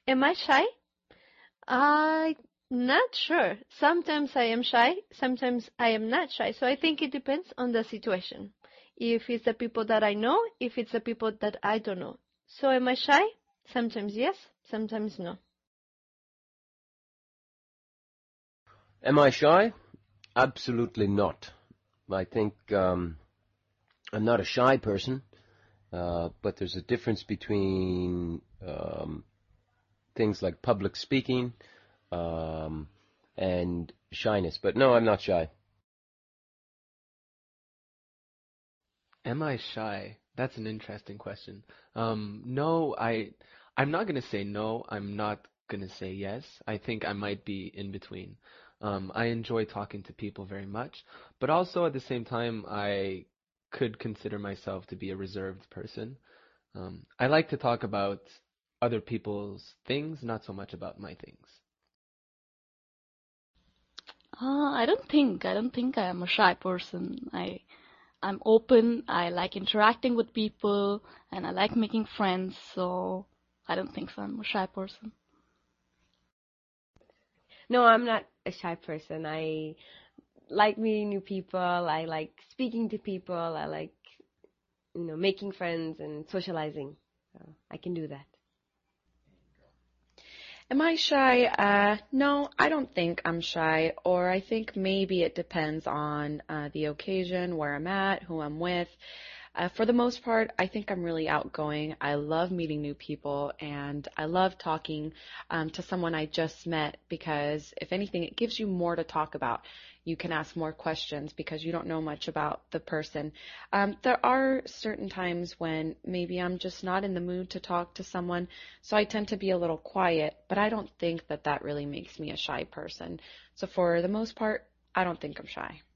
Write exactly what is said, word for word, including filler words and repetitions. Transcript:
Am I shy? I'm not sure. Sometimes I am shy, sometimes I am not shy. So I think it depends on the situation. If it's the people that I know, if it's the people that I don't know. So am I shy? Sometimes yes, sometimes no. Am I shy? Absolutely not. I think um, I'm not a shy person, uh, but there's a difference between um, things like public speaking um, and shyness. But no, I'm not shy. Am I shy? That's an interesting question. Um, no, I, I'm not gonna say no. I'm not gonna say yes. I think I might be in between. Um, I enjoy talking to people very much, but also at the same time, I could consider myself to be a reserved person. Um, I like to talk about other people's things, not so much about my things. Uh, I don't think I don't think I am a shy person. I I'm open. I like interacting with people, and I like making friends. So I don't think so. I'm a shy person. No, I'm not a shy person. I like meeting new people. I like speaking to people. I like, you know, making friends and socializing. So I can do that. Am I shy? Uh, no, I don't think I'm shy, or I think maybe it depends on uh, the occasion, where I'm at, who I'm with. Uh, for the most part, I think I'm really outgoing. I love meeting new people, and I love talking um, to someone I just met because, if anything, it gives you more to talk about. You can ask more questions because you don't know much about the person. Um, there are certain times when maybe I'm just not in the mood to talk to someone, so I tend to be a little quiet, but I don't think that that really makes me a shy person. So for the most part, I don't think I'm shy.